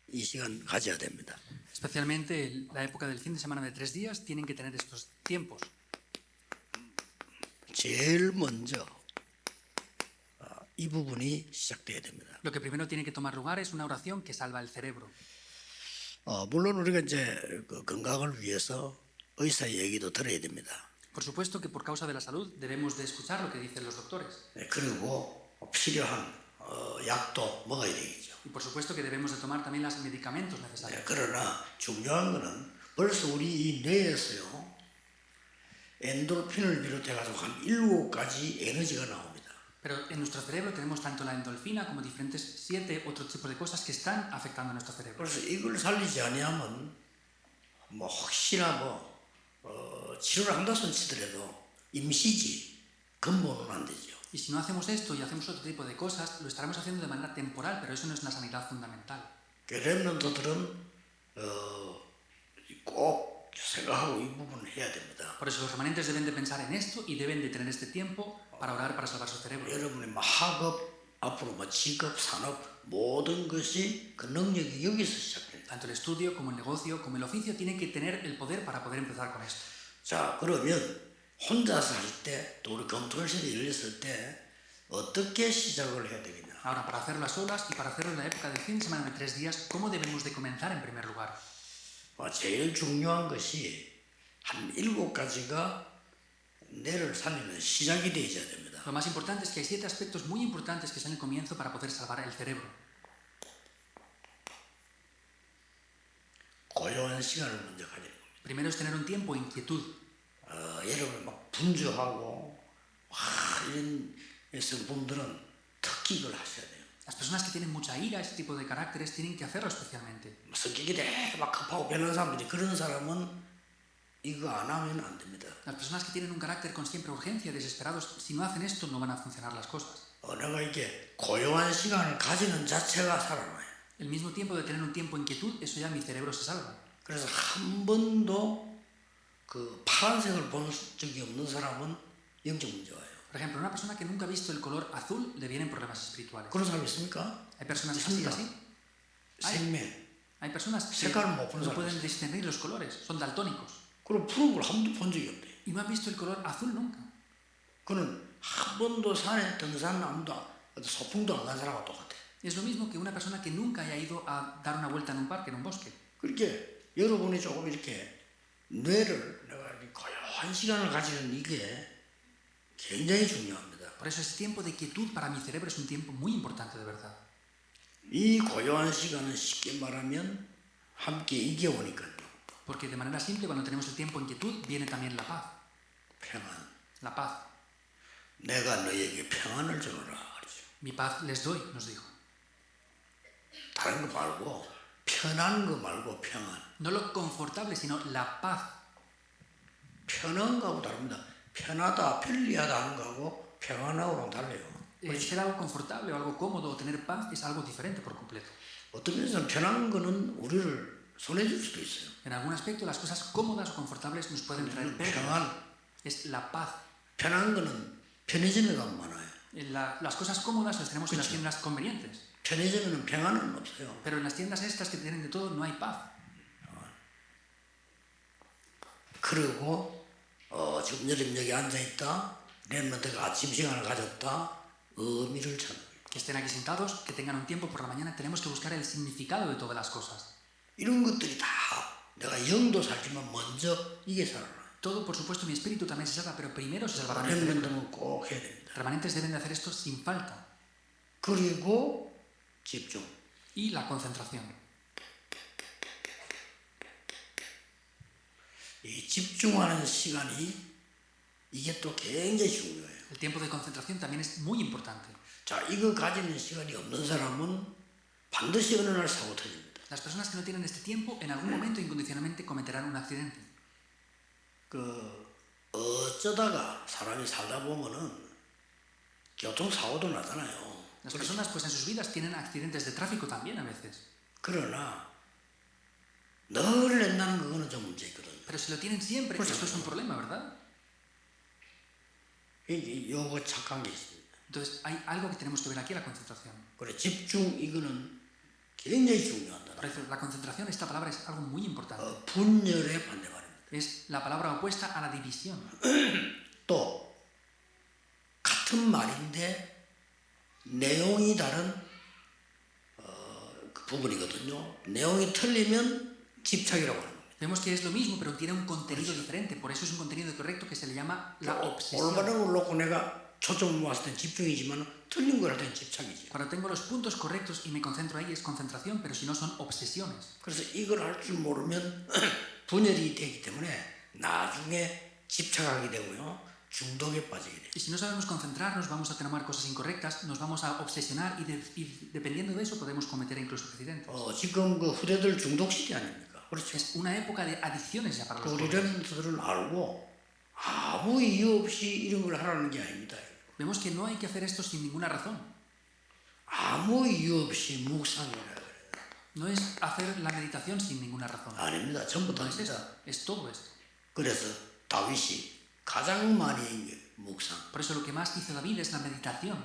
이 시간 가져야 됩니다. Especialmente la época del fin de semana de 3 días tienen que tener estos tiempos. 제일 먼저 이 부분이 시작돼야 됩니다. Lo que primero tiene que tomar lugar es una oración que salva el cerebro. 물론 우리가 이제 그 건강을 위해서 의사의 얘기도 들어야 됩니다. Por supuesto que por causa de la salud debemos de escuchar lo que dicen los doctores. 그리고 필요한 약도 먹어야 되겠죠. Y por supuesto que debemos de tomar también los medicamentos necesarios. 그러나 중요한 거는 벌써 우리 이 뇌에서요 엔도르핀을 비롯해가지고 한 7가지 에너지가 나옵니다. Pero en nuestro cerebro tenemos tanto la endorfina como diferentes 7 otros tipos de cosas que están afectando a nuestro cerebro. 그래서 이걸 살리지 아니하면 뭐 혹시나 치료를 한다 손 치더라도 임시지 근본은 안 되죠. Y si no hacemos esto y hacemos otro tipo de cosas, lo estaremos haciendo de manera temporal, pero eso no es una sanidad fundamental. 렘넌트들은 꼭 생각하고 이 부분을 해야 됩니다. Por eso los remanentes deben de pensar en esto y deben de tener este tiempo para orar para salvar su cerebro. 여러분의 학업 앞으로 직업, 산업 모든 것이 그 능력이 여기서 시작됩니다. Tanto el estudio como el negocio como el oficio tienen que tener el poder para poder empezar con esto. 자, 그러면 혼자서 할 때 또 우리 검토실에 열렸을 때 어떻게 시작을 해야 되겠냐? Ahora, para hacerlo a solas y para hacerlo en la época del fin de semana de 3 días, ¿cómo debemos de comenzar en primer lugar? 제일 중요한 것이 한 7가지가 뇌를 살리는 시작이 되어야 됩니다. Lo más importante es que hay 7 aspectos muy importantes que son el comienzo para poder salvar el cerebro. 고요한 시간을 먼저 가지는 겁니다. Primero es tener un tiempo de inquietud. 여러분 막 분주하고 이런 성분들은 특히 이걸 하셔야 돼요. Las personas que tienen mucha ira, este tipo de caracteres, tienen que hacerlo especialmente. 성격이 되게 막 급하고 변한 사람들이 그런 사람은 이거 안 하면 안 됩니다. Las personas que tienen un carácter con siempre urgencia, desesperados, si no hacen esto no van a funcionar las cosas. 내가 이게 고요한 시간을 가지는 자체가 살아나요. El mismo tiempo de tener un tiempo de inquietud, eso ya mi cerebro se salva. 그래서 한 번도 그 파란색을 본 적이 없는 사람은 영적 문제 와요. Por ejemplo, una persona que nunca ha visto el color azul le vienen problemas espirituales. 그런 사람 있습니까? ¿Hay personas así? 생명. Hay personas que 색깔을 못 보는 no 사람 pueden discernir los colores, son daltónicos. 그럼 푸른 걸 한 번도 본 적이 없대요. Y no han visto el color azul nunca. 그는 한 번도 산에 등산도 소풍도 안 간 사람과 똑같아요. Es lo mismo que una persona que nunca haya ido a dar una vuelta en un parque, en un bosque. 그렇게 여러분이 조금 이렇게 뇌를 내가 이렇게 고요한 시간을 가지는 이게 굉장히 중요합니다. Por eso ese tiempo de quietud para mi cerebro es un tiempo muy importante de verdad. 이 고요한 시간은 쉽게 말하면 함께 이게 오니까요. Porque de manera simple, cuando tenemos el tiempo en quietud, viene también la paz. 평안. La paz. 내가 너에게 평안을 주노라 그러죠. Mi paz les doy, nos dijo. 다른 거 말고 편한 거 말고 평안. No lo confortable, sino la paz. 편한 거하고 다릅니다. 편하다, 편리하다 하는 거하고 평안하고는 달라요. Ser algo confortable o algo cómodo o tener paz es algo diferente por completo. 어떤 면에서는 편한 거는 우리를 손해줄 수도 있어요. En algún aspecto, las cosas cómodas o confortables nos pueden traer pérdida. 평안. Es la paz. 편한 거는 편의점에 가면 많아요. Las cosas cómodas las tenemos en las tiendas convenientes. 편의점에는 평안은 없어요. Pero en las tiendas estas que tienen de todo no hay paz. 그리고 지금 여러분 여기 앉아있다. 렘넌트가 아침 시간을 가졌다. 의미를 찾는 거예요. Que estén aquí sentados, que tengan un tiempo por la mañana, tenemos que buscar el significado de todas las cosas. 이런 것들이 다 내가 영도 살지만 먼저 이게 살아나요. Todo, por supuesto, mi espíritu también se salva, pero primero se salvará mi cerebro. 렘넌트는 꼭 해야 됩니다. Remanentes deben de hacer esto sin falta. 그리고 집중. Y la concentración. 이 집중하는 시간이 이게 또 굉장히 중요해요. El tiempo de concentración también es muy importante. 자, 이거 가지는 시간이 없는 사람은 반드시 어느 날 사고 터집니다. Las personas que no tienen este tiempo, en algún momento incondicionalmente cometerán un accidente. 어쩌다가 사람이 살다 보면은 교통사고도 나잖아요. Las personas, pues en sus vidas tienen accidentes de tráfico también a veces. 그러나 늘 낸다는 그거는 좀 문제 있거든요. Pero si lo tienen siempre, eso es un problema, ¿verdad? 요거 착한 게 있습니다. Entonces hay algo que tenemos que ver aquí, la concentración. 그래 집중 이거는 굉장히 중요한 단어. Por eso, la concentración, esta palabra es algo muy importante. 분열의 반대말입니다. Es la palabra opuesta a la división. 또 같은 말인데 내용이 다른 그 부분이거든요. 내용이 틀리면 집착이라고 하는 겁니다. Vemos que es lo mismo, pero tiene un contenido diferente. Por eso es un contenido correcto que se le llama la obsesión. 올바른 걸 놓고 내가 초점을 모았을 땐 집중이지만 틀린 걸 할 땐 집착이지. Cuando tengo los puntos correctos y me concentro ahí es concentración, pero si no son obsesiones. 그래서 이걸 할 줄 모르면 분열이 되기 때문에 나중에 집착하게 되고요. 중독에 빠지게 돼요. Y si no sabemos concentrarnos, vamos a tomar cosas incorrectas, nos vamos a obsesionar y dependiendo de eso podemos cometer incluso accidentes. 지금 그 후대들 중독 시대 아닙니까? 그렇죠. Es una época de adicciones ya para los 우리 jóvenes. 랩런트들은 알고 아무 이유 없이 이런 걸 하라는 게 아닙니다. Vemos que no hay que hacer esto sin ninguna razón. 아무 이유 없이 묵상이라 그래요. No es hacer la meditación sin ninguna razón. 아닙니다. 전부 다 No es 합니다. esto, es todo esto. 그래서 다윗이 가장 많이 한 게 묵상. Por eso lo que más hizo David es la meditación.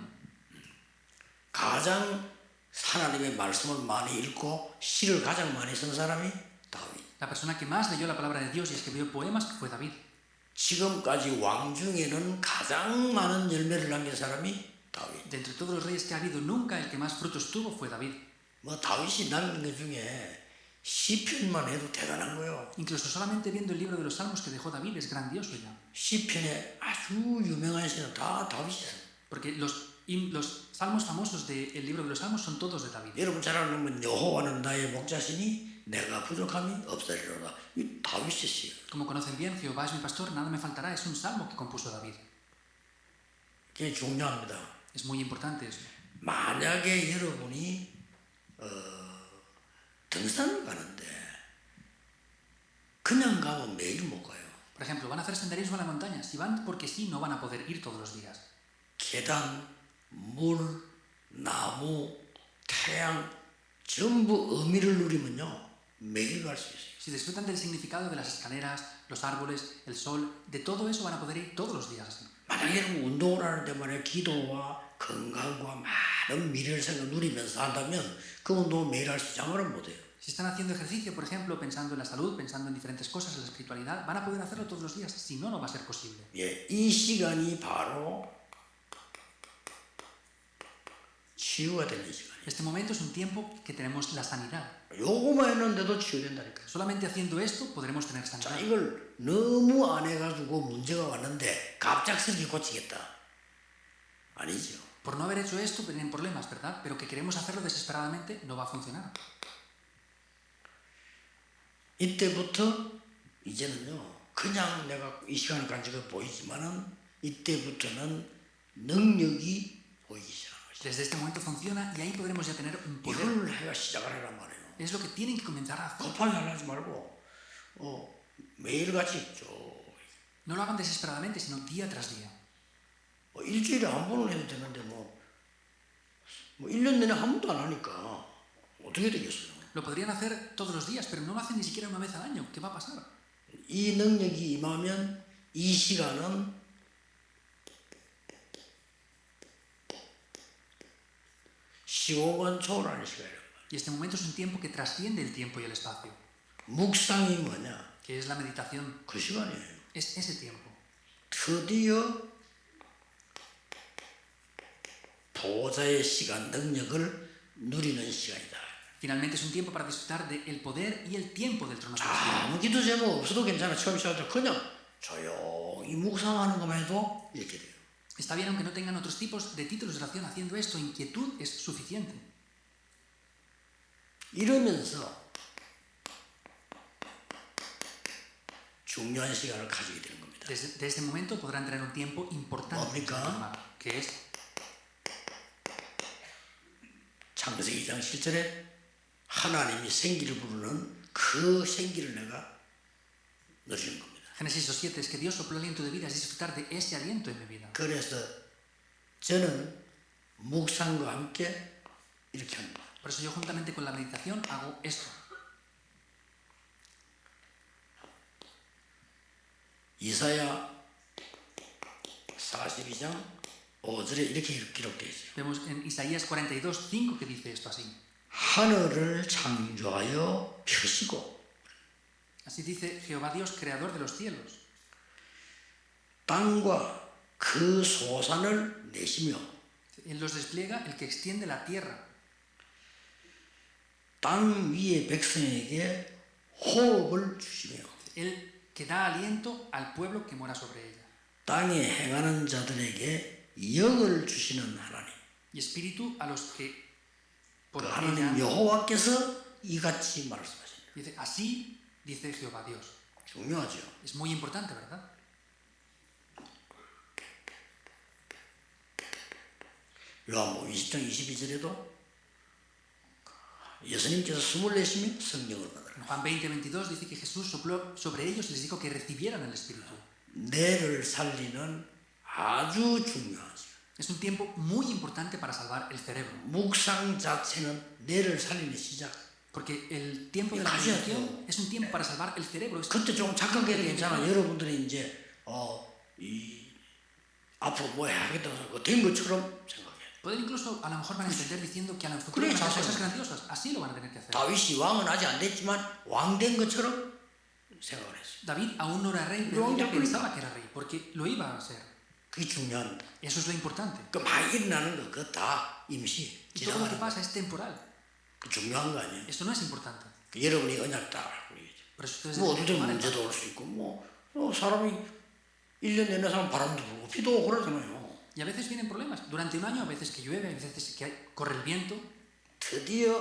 가장 하나님의 말씀을 많이 읽고 시를 가장 많이 쓴 사람이 다윗. La persona que más leyó la palabra de Dios y escribió poemas fue David. 지금까지 왕 중에는 가장 많은 열매를 남긴 사람이 다윗. De entre todos los reyes que ha habido, nunca el que más frutos tuvo fue David. 뭐 다윗이 남긴 것 중에 시편만 해도 대단한 거예요. Incluso solamente viendo el libro de los Salmos que dejó David es grandioso ya. 시편에 아주 유명한 시는 다 다윗이에요. Porque los salmos famosos del libro de los Salmos son todos de David. 여러분 잘 아는 건 여호와는 나의 목자시니 내가 부족함이 없으리로다. 이 다윗의 시예요. Como conocen bien, Jehová es mi pastor, nada me faltará. Es un salmo que compuso David. 그게 중요합니다. Es muy importante eso. 만약에 여러분이 등산을 가는데 그냥 가면 매일 못 가요. Por ejemplo, van a hacer senderismo a la montaña. Si van porque sí, no van a poder ir todos los días. 계단, 물, 나무, 태양 전부 의미를 누리면요 매일 갈 수 있어요. Si disfrutan del significado de las escaleras, los árboles, el sol, de todo eso van a poder ir todos los días así. 만약에 여러분 운동을 하는데 말이야 기도와 건강과 많은 미래를 생각 누리면서 한다면 그 운동을 매일 할 수 있지 않으면 못해요. Si están haciendo ejercicio, por ejemplo, pensando en la salud, pensando en diferentes cosas, en la espiritualidad, van a poder hacerlo todos los días. Si no, no va a ser posible. 예, 이 시간이 바로 치유가 되는 시간이에요. Este momento es un tiempo que tenemos la sanidad. 요거만 했는데도 치유된다니까요. Solamente haciendo esto podremos tener 자, sanidad. 이걸 너무 안 해가지고 문제가 왔는데 갑작스럽게 고치겠다. 아니죠. Por no haber hecho esto, vienen problemas, ¿verdad? Pero que queremos hacerlo desesperadamente, no va a funcionar. 이때부터 이제는요 그냥 내가 이 시간을 간지가 보이지만은 이때부터는 능력이 보이기 시작합니다. Desde este momento funciona y ahí podremos ya tener un poder. 이걸 해가 시작을 하란 말이에요. Es lo que tienen que comenzar a hacer. 급하게 하지 말고 매일같이 쭉 No lo hagan desesperadamente, sino día tras día. 일주일에 한 번은 해도 되는데 뭐 1년 내내 한 번도 안 하니까 어떻게 되겠어요? Lo podrían hacer todos los días, pero no lo hacen ni siquiera una vez al año. ¿Qué va a pasar? 이 능력이 임하면 이 시간은 시공간 초월하는 시간이에요. Y este momento es un tiempo que trasciende el tiempo y el espacio. 묵상이 뭐냐? Que es la meditación. 그 시간이에요. Es ese tiempo. 드디어 보호자의 시간, 능력을 누리는 시간이다. Finalmente es un tiempo para disfrutar del poder y el tiempo del trono celestial. 아무 기도 제목 없어도 괜찮아. 처음 시작할 때 그냥 조용히 묵상하는 것만 해도 이렇게 돼요. Está bien aunque no tengan otros tipos de títulos de oración haciendo esto, inquietud es suficiente. 이러면서 중요한 시간을 가지게 되는 겁니다. Desde este momento podrán tener un tiempo importante. 뭡니까? Que es 창세기 2장 7절에 하나님이 생기를 부르는 그 생기를 내가 누리는 겁니다. Génesis 2:7 es que Dios sopló aliento de vida, es disfrutar de ese aliento en mi vida. 그래서 저는 묵상과 함께 이렇게 합니다. Por eso yo juntamente con la meditación hago esto. 이사야 42장 5절에 이렇게 기록되어 있어요. Vemos en Isaías 42:5 que dice esto así. 하늘을 창조하여 펴시고 Así dice Jehová Dios, creador de los cielos, 땅과 그 소산을 내시며 Él los despliega, el que extiende la tierra. 땅 위의 백성에게 호흡을 주시며 Él que da aliento al pueblo que mora sobre ella. 땅에 행하는 자들에게 영을 주시는 하나님. Y espíritu a los que 그 por 하나님 ella. 여호와께서 이같이 말씀하십니다. Dice, así dice Jehová Dios. 중요하죠. Es muy importante, ¿verdad? 요한복음 20장 22절에도 예수님께서 숨을 내쉬며 성령을 받으라. En Juan 20:22 dice que Jesús sopló sobre ellos y les dijo que recibieran el Espíritu. 뇌를 살리는 아주 중요하죠. Es un tiempo muy importante para salvar el cerebro. 묵상 자체는 뇌를 살리는 시작. Porque el tiempo de la 가셔야 meditación es un tiempo para salvar el cerebro. Es- 그때 좀 착각해도 괜찮아. 여러분들이 이제 앞으로 뭐 해야겠다고 된 것처럼 생각해. Pueden incluso, a lo mejor van a entender diciendo que a lo futuro 그래, van a hacer 자세히. cosas grandiosas. Así lo van a tener que hacer. 다윗이 왕은 아직 안 됐지만 왕 된 것처럼 생각을 했어요. David aún no era rey, pero ella pensaba que era rey, porque lo iba a ser. 그게 중요한 거. Eso es lo importante. 그 많이 일어나는 거 그거 다 임시 Y todo lo que 지나가는 거. pasa es temporal. 그 중요한 거 아니에요. Eso no es importante. 그 여러분이 언약 따라 그러겠죠. Por eso ustedes 뭐 deben 어디든 tomar el 문제도 올 수 있고 사람이 1년 내내 사람 바람도 불고 비도 오고 그러잖아요. Y a veces vienen problemas. Durante un año, a veces que llueve, a veces que corre el viento. 드디어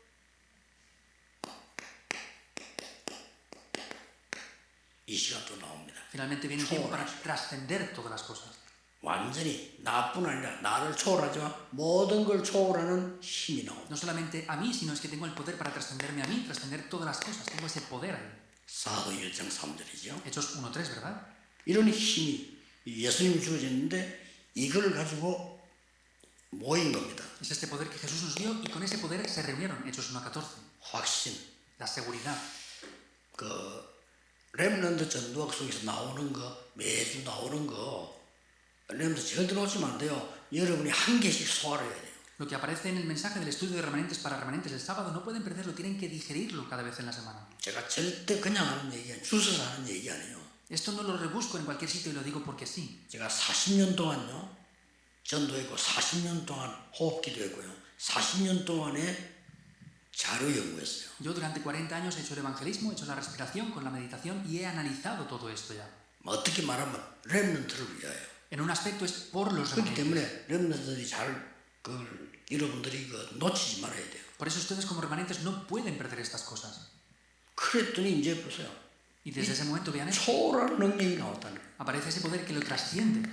이 시간 또 나옵니다. Finalmente viene un tiempo para trascender todas las cosas. 완전히 나뿐 아니라 나를 초월하지만 모든 걸 초월하는 힘이 나옵니다. No solamente a mí, sino es que tengo el poder para trascenderme a mí, trascender todas las cosas. Tengo ese poder ahí. 사도 1장 3절이죠. Hechos 1:3, ¿verdad? 이런 힘이 예수님이 주어졌는데 이걸 가지고 모인 겁니다. Es este poder que Jesús nos dio y con ese poder se reunieron. Hechos 1:14. 확신. La seguridad. 그 렘넌트 전도학 속에서 나오는 거 매주 나오는 거 렘넌트 절대 놓치면 안 돼요. 여러분이 한 개씩 소화를 해야 돼요. Lo que aparece en el mensaje del estudio de remanentes para remanentes el sábado no pueden perderlo, tienen que digerirlo cada vez en la semana. 제가 절대 그냥 하는 얘기 아니에요. 주워서 하는 얘기 아니에요. Esto no lo rebusco en cualquier sitio y lo digo porque sí. 제가 40년 동안요 전도했고 40년 동안 호흡기도 했고요 40년 동안에 자료 연구했어요. Yo durante 40 años he hecho el evangelismo, he hecho la respiración con la meditación y he analizado todo esto ya. 어떻게 말하면 렘넌트를 위하여. En un aspecto es por los 그렇기 remanentes. 때문에 렘넌트들이 잘 그걸 여러분들이 놓치지 말아야 돼요. Por eso ustedes como remanentes no pueden perder estas cosas. 그랬더니 이제 보세요. Y desde ese momento vean esto, 초월한 능력이 나왔다는 거예요. aparece ese poder que lo trasciende.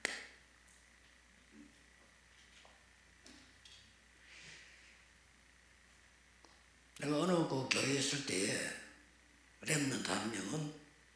내가 어느 그 교회에 있을 때에 렘넌트 한 명은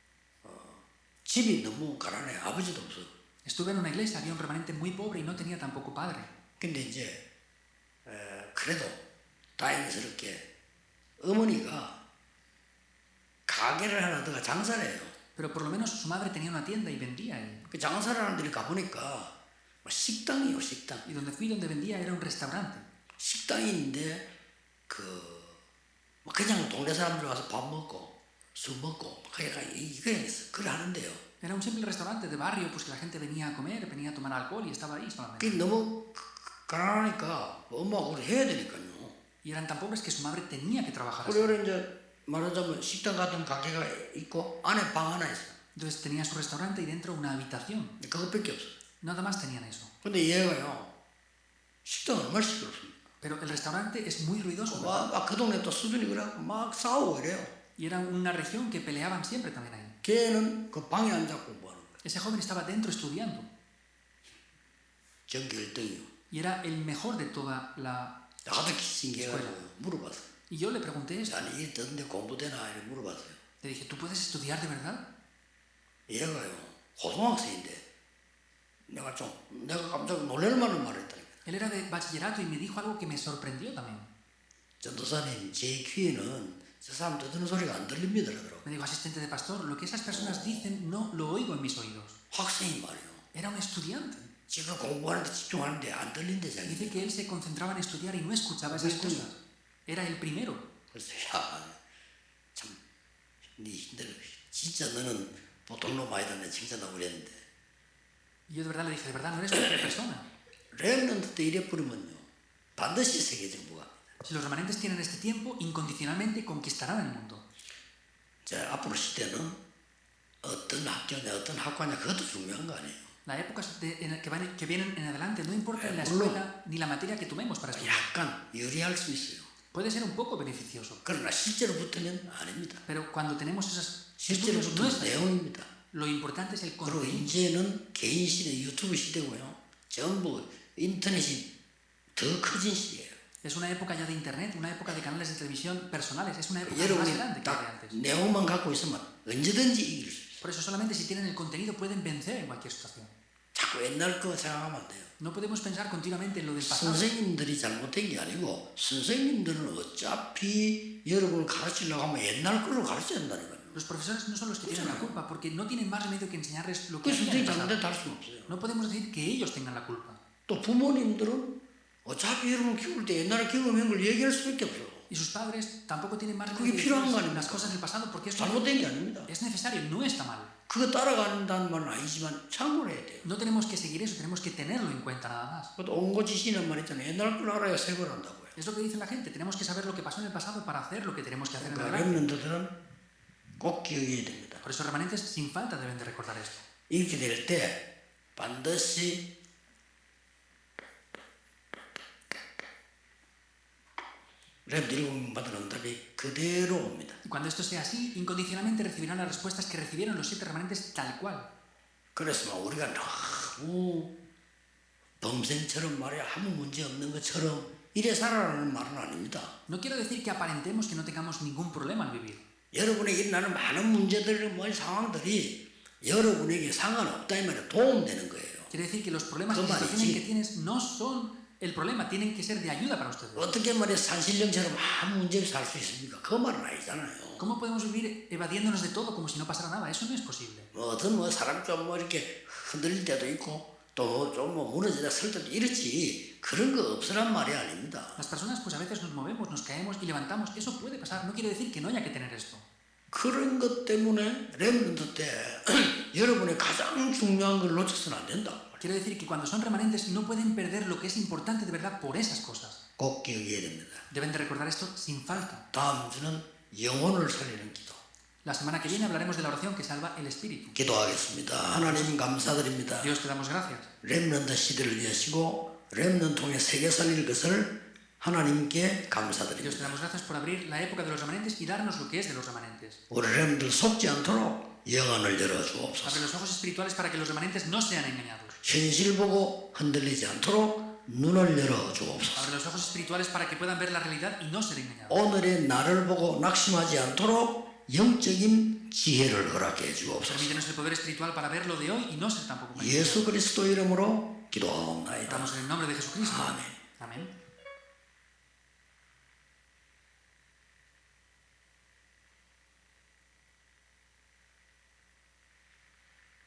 집이 너무 가난해. 아버지도 없어. Estuve en una iglesia, había un remanente muy pobre y no tenía tampoco padre. 근데 이제 그래도 다행스럽게 어머니가 가게를 하나 하다가 장사를 해요. Pero por lo menos su madre tenía una tienda y vendía ahí. 그 장사를 하는 데를 가보니까 식당이요, 식당. Y donde fui, donde vendía, era un restaurante. 식당인데 그냥 동네 사람들 와서 밥 먹고 술 먹고 이게 그걸 하는데요. Era un simple restaurante de barrio, pues que la gente venía a comer, venía a tomar alcohol y estaba ahí solamente. 그게 너무 가난하니까 엄마가 그걸 해야 되니까요. Y eran tan pobres que su madre tenía que trabajar así. 그래 이제 말하자면 식당 같은 가게가 있고 안에 방 하나 있어요. Entonces tenía su restaurante y dentro una habitación. 그것밖에 없어요. Nada más tenían eso. 근데 얘가요 식당을 얼마나 시끄럽습니까? Pero el restaurante es muy ruidoso, ¿verdad? 막 그 동네 또 수준이 그래갖고 막 싸우고 이래요. Y era una región que peleaban siempre también ahí. 걔는 그 방에 앉아 공부하는 거예요. Ese joven estaba dentro estudiando. 전교 1등이요. Y era el mejor de toda la... 나도 신기해가지고 물어봤어요. Y yo le pregunté esto. 아니 이게 어떤데 공부되나 이렇게 물어봤어요. Le dije, ¿tú puedes estudiar de verdad? 얘가요 고등학생인데 내가 깜짝 놀랄 만한 말을 했다니까. Él era de bachillerato y me dijo algo que me sorprendió también. 전도사님 제 귀에는 저 사람 떠드는 소리가 안 들립니다 그러더라고요. Me dijo, asistente de pastor, lo que esas personas dicen no lo oigo en mis oídos. 학생이 말이요. Era un estudiante. 지가 공부하는데 집중하는데 안 들린대 자기. Dice que él se concentraba en estudiar y no escuchaba esas cosas. Era el primero. 그래서 참 네 힘들어. 진짜 너는 보통 놈 아니다. 내 칭찬하고 그랬는데. Y yo de verdad le dije, de verdad no eres cualquier persona. 렘넌트 때 이래 버리면요. 반드시 세계 정부가. Si los remanentes tienen este tiempo, incondicionalmente conquistarán el mundo. 자, 앞으로 시대는 어떤 학교냐, 어떤 학과냐 그것도 중요한 거 아니에요. La época que vienen en adelante, no importa en la escuela ni la materia que tomemos para estudiar. 약간 유리할 수 있어요. Puede ser un poco beneficioso, 그러나 실제로 붙으면 아닙니다. pero cuando tenemos esos 실제로 estudios no 붙으면 es así. 내용입니다. Lo importante es el 그리고 contenido. 이제는 개인 시대, 유튜브 시대고요. 전부 인터넷이 더 커진 시대예요. Es una época ya de internet, una época de canales de televisión personales, es una época más 여러분이 grande que la de 딱 antes. 내용만 갖고 있으면 언제든지 이길 수 있어요. Por eso solamente si tienen el contenido pueden vencer en cualquier situación. 자꾸 옛날 거 생각하면 안 돼요. No podemos pensar continuamente en lo del pasado. 선생님들이 잘못된 게 아니고 선생님들은 어차피 여러분을 가르치려고 하면 옛날 걸로 가르쳐야 된다니까요. Los profesores no son los que tienen la culpa, porque no tienen más remedio que enseñarles lo que 그 hacían en 선생님이 el pasado. 잘못됐다 할 수는 없어요. No podemos decir que ellos tengan la culpa. 또 부모님들은 어차피 여러분 키울 때 옛날에 경험한 걸 얘기할 수밖에 없어요. Y sus padres tampoco tienen más 그게 remedio que 필요한 거 decirles 아닙니까? las cosas del pasado, porque 잘못된 게 아닙니다. es necesario, no está mal. 그거 따라간다는 말은 아니지만 참고를 해야 돼요. No tenemos que seguir eso, tenemos que tenerlo en cuenta nada más. 그것도 온고지시는 말 있잖아요. 옛날 걸 알아야 새 걸 한다고요. Es lo que dice la gente, tenemos que saber lo que pasó en el pasado para hacer lo que tenemos que hacer en el 그러니까 adelante. 렘넌트들은 꼭 기억해야 됩니다. Por eso remanentes sin falta deben de recordar esto. 이렇게 될 때 반드시 렘7명 받은 응답이 그대로 옵니다. Y cuando esto sea así, incondicionalmente recibirán las respuestas que recibieron los 7 remanentes tal cual. 그래서 막 우리가 너무 범생처럼 말이야 아무 문제 없는 것처럼 이래 살아라는 말은 아닙니다. No quiero decir que aparentemos que no tengamos ningún problema al vivir. 여러분에게 일어나는 많은 문제들, 상황들이 여러분에게 상관없다 이 말에 도움되는 거예요. Quiere decir que los problemas y 그 situaciones 말이지. que tienes no son el problema, tienen que ser de ayuda para ustedes. 어떻게 말이야 산신령처럼 아무 문제 없이 살 수 있습니까? 그 말은 아니잖아요. ¿Cómo podemos vivir evadiéndonos de todo como si no pasara nada? Eso no es posible. 어떤 사람 좀 이렇게 흔들릴 때도 있고 또 좀 무너지다 설 때도 이렇지 그런 거 없으란 말이 아닙니다. Las personas pues a veces nos movemos, nos caemos y levantamos. Eso puede pasar. No quiere decir que no haya que tener esto. 그런 것 때문에 렘넌트 때 여러분의 가장 중요한 걸 놓쳐서는 안 된다. Quiere decir que cuando son remanentes no pueden perder lo que es importante de verdad por esas cosas. 꼭 기억해야 됩니다. Deben de recordar esto sin falta. 다음 주는 영혼을 살리는 기도. La semana que viene hablaremos de la oración que salva el espíritu. 기도하겠습니다. 하나님 감사드립니다. Dios, te damos gracias. 렘넌트 시대를 여시고 렘넌트 통해 세계 살릴 것을 하나님께 Dios, te 감사드립니다. damos gracias por abrir la época de los remanentes y darnos lo que es de los remanentes. 우리 렘들 속지 않도록 영안을 Abre 열어주옵소서. los ojos espirituales para que los remanentes no sean engañados. 현실 보고 흔들리지 않도록 눈을 열어주옵소서. Abre los ojos espirituales para que puedan ver la realidad y no ser engañados. 오늘의 나를 보고 낙심하지 않도록 영적인 지혜를 허락해 주옵소서. Permítenos el poder espiritual para ver lo de hoy y no ser tampoco engañados. 예수 그리스도 이름으로 기도하옵나이다. Oramos en el nombre de Jesucristo. Amén. Amén.